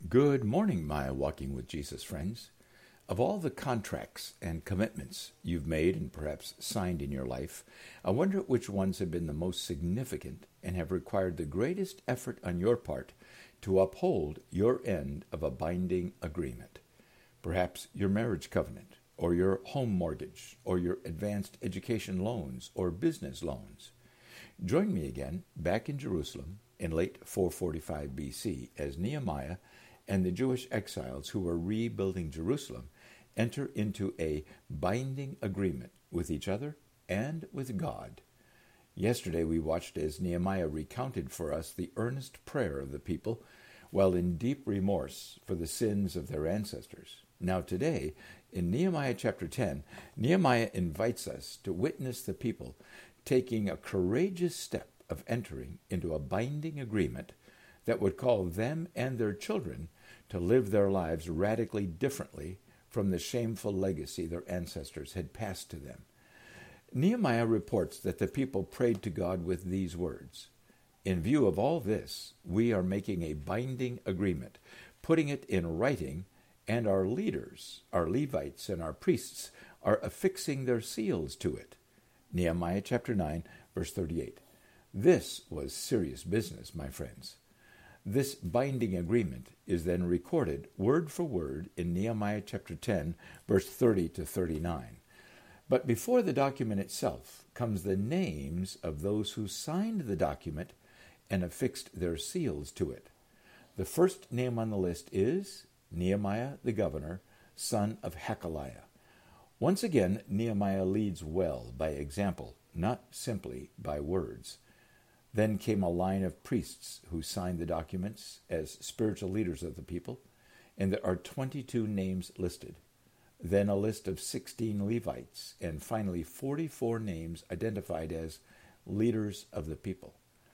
Good morning, my Walking with Jesus friends. Of all the contracts and commitments you've made and perhaps signed in your life, I wonder which ones have been the most significant and have required the greatest effort on your part to uphold your end of a binding agreement. Perhaps your marriage covenant, or your home mortgage, or your advanced education loans, or business loans. Join me again back in Jerusalem in late 445 BC as Nehemiah and the Jewish exiles who were rebuilding Jerusalem enter into a binding agreement with each other and with God. Yesterday we watched as Nehemiah recounted for us the earnest prayer of the people while in deep remorse for the sins of their ancestors. Now today, in Nehemiah chapter 10, Nehemiah invites us to witness the people taking a courageous step of entering into a binding agreement that would call them and their children to live their lives radically differently from the shameful legacy their ancestors had passed to them. Nehemiah reports that the people prayed to God with these words, "In view of all this, we are making a binding agreement, putting it in writing, and our leaders, our Levites and our priests, are affixing their seals to it." Nehemiah chapter 9, verse 38. This was serious business, my friends. This binding agreement is then recorded word for word in Nehemiah chapter 10, verse 30 to 39. But before the document itself comes the names of those who signed the document and affixed their seals to it. The first name on the list is Nehemiah the governor, son of Hakaliah. Once again, Nehemiah leads well by example, not simply by words. Then came a line of priests who signed the documents as spiritual leaders of the people, and there are 22 names listed. Then a list of 16 Levites, and finally 44 names identified as leaders of the people.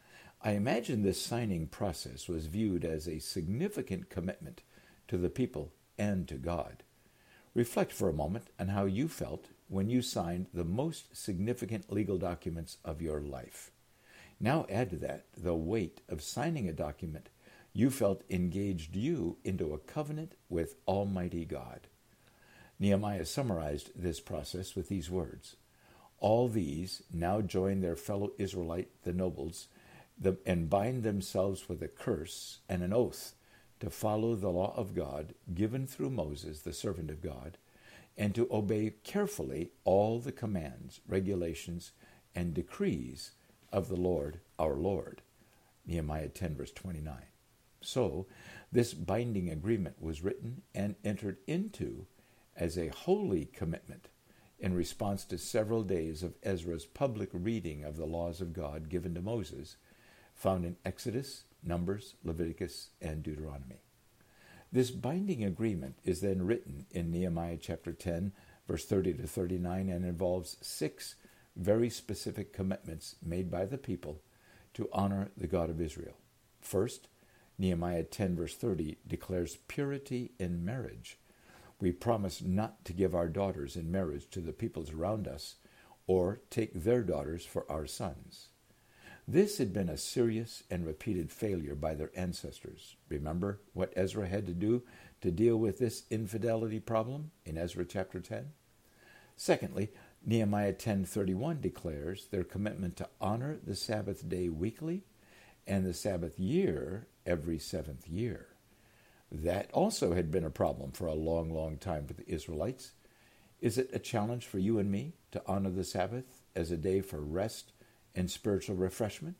I imagine this signing process was viewed as a significant commitment to the people and to God. Reflect for a moment on how you felt when you signed the most significant legal documents of your life. Now add to that the weight of signing a document you felt engaged you into a covenant with Almighty God. Nehemiah summarized this process with these words, "All these now join their fellow Israelite, the nobles, and bind themselves with a curse and an oath to follow the law of God given through Moses, the servant of God, and to obey carefully all the commands, regulations, and decrees of the Lord, our Lord." Nehemiah 10, verse 29. So, this binding agreement was written and entered into as a holy commitment in response to several days of Ezra's public reading of the laws of God given to Moses, found in Exodus, Numbers, Leviticus, and Deuteronomy. This binding agreement is then written in Nehemiah chapter 10, verse 30 to 39, and involves 6 very specific commitments made by the people to honor the God of Israel. First, Nehemiah 10, verse 30 declares purity in marriage. We promise not to give our daughters in marriage to the peoples around us or take their daughters for our sons. This had been a serious and repeated failure by their ancestors. Remember what Ezra had to do to deal with this infidelity problem in Ezra chapter 10? Secondly, Nehemiah 10:31 declares their commitment to honor the Sabbath day weekly and the Sabbath year every 7th year. That also had been a problem for a long, long time for the Israelites. Is it a challenge for you and me to honor the Sabbath as a day for rest and spiritual refreshment?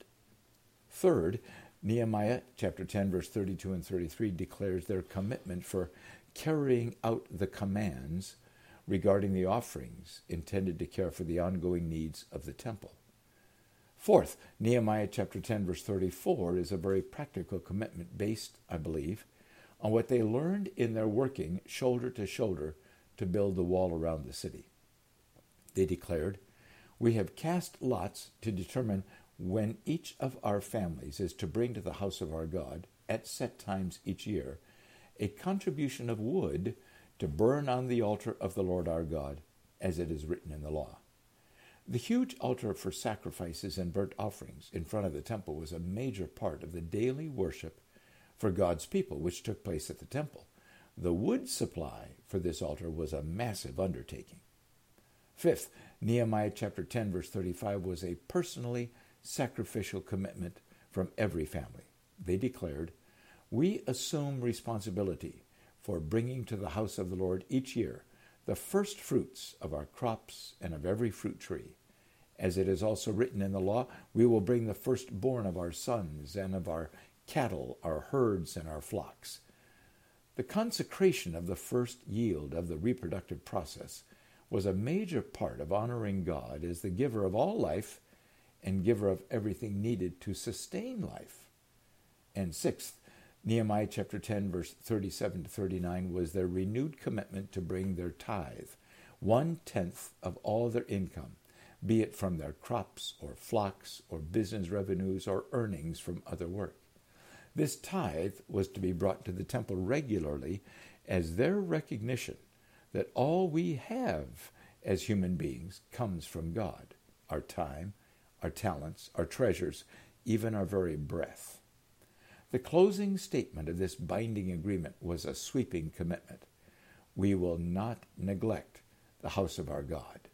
Third, Nehemiah chapter 10, verse 32 and 33 declares their commitment for carrying out the commands regarding the offerings intended to care for the ongoing needs of the temple. Fourth, Nehemiah chapter 10, verse 34 is a very practical commitment based, I believe, on what they learned in their working shoulder to shoulder to build the wall around the city. They declared, "We have cast lots to determine when each of our families is to bring to the house of our God, at set times each year, a contribution of wood to burn on the altar of the Lord our God, as it is written in the law." The huge altar for sacrifices and burnt offerings in front of the temple was a major part of the daily worship for God's people, which took place at the temple. The wood supply for this altar was a massive undertaking. Fifth, Nehemiah chapter 10, verse 35 was a personally sacrificial commitment from every family. They declared, "We assume responsibility for bringing to the house of the Lord each year the first fruits of our crops and of every fruit tree. As it is also written in the law, we will bring the firstborn of our sons and of our cattle, our herds, and our flocks." The consecration of the first yield of the reproductive process was a major part of honoring God as the giver of all life and giver of everything needed to sustain life. And sixth, Nehemiah chapter 10, verse 37 to 39 was their renewed commitment to bring their tithe, 1/10 of all their income, be it from their crops or flocks or business revenues or earnings from other work. This tithe was to be brought to the temple regularly as their recognition that all we have as human beings comes from God, our time, our talents, our treasures, even our very breath. The closing statement of this binding agreement was a sweeping commitment. We will not neglect the house of our God.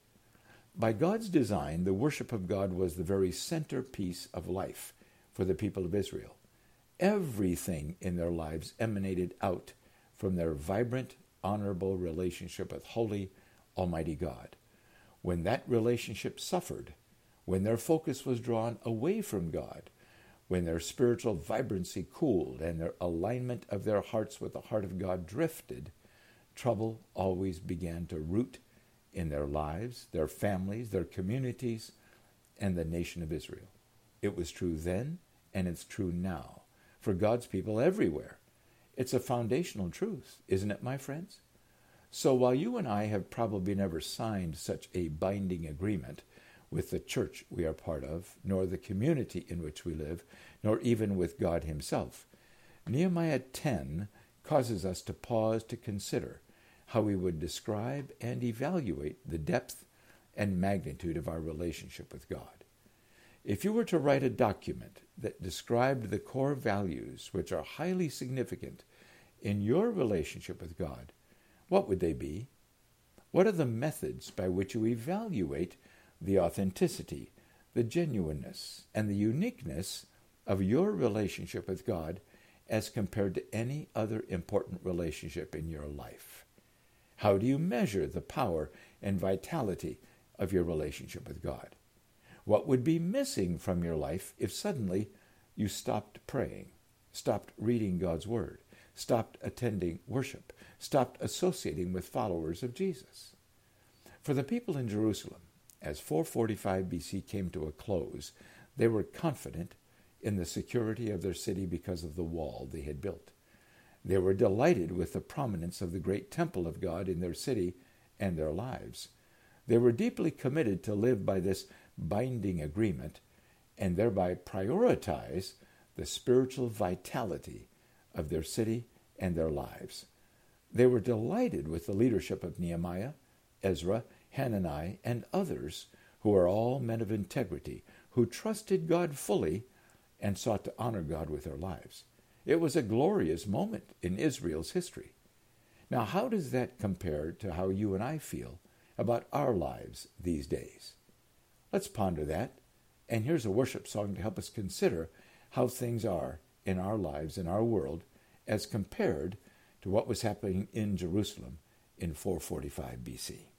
By God's design, the worship of God was the very centerpiece of life for the people of Israel. Everything in their lives emanated out from their vibrant, honorable relationship with holy, almighty God. When that relationship suffered, when their focus was drawn away from God, when their spiritual vibrancy cooled and their alignment of their hearts with the heart of God drifted, trouble always began to root in their lives, their families, their communities, and the nation of Israel. It was true then, and it's true now for God's people everywhere. It's a foundational truth, isn't it, my friends? So while you and I have probably never signed such a binding agreement with the church we are part of, nor the community in which we live, nor even with God himself, Nehemiah 10 causes us to pause to consider how we would describe and evaluate the depth and magnitude of our relationship with God. If you were to write a document that described the core values which are highly significant in your relationship with God, what would they be? What are the methods by which you evaluate the authenticity, the genuineness, and the uniqueness of your relationship with God as compared to any other important relationship in your life? How do you measure the power and vitality of your relationship with God? What would be missing from your life if suddenly you stopped praying, stopped reading God's Word, stopped attending worship, stopped associating with followers of Jesus? For the people in Jerusalem, as 445 BC came to a close, they were confident in the security of their city because of the wall they had built. They were delighted with the prominence of the great temple of God in their city and their lives. They were deeply committed to live by this binding agreement and thereby prioritize the spiritual vitality of their city and their lives. They were delighted with the leadership of Nehemiah, Ezra, Hanani, and others who are all men of integrity, who trusted God fully and sought to honor God with their lives. It was a glorious moment in Israel's history. Now, how does that compare to how you and I feel about our lives these days? Let's ponder that. And here's a worship song to help us consider how things are in our lives, in our world, as compared to what was happening in Jerusalem in 445 BC.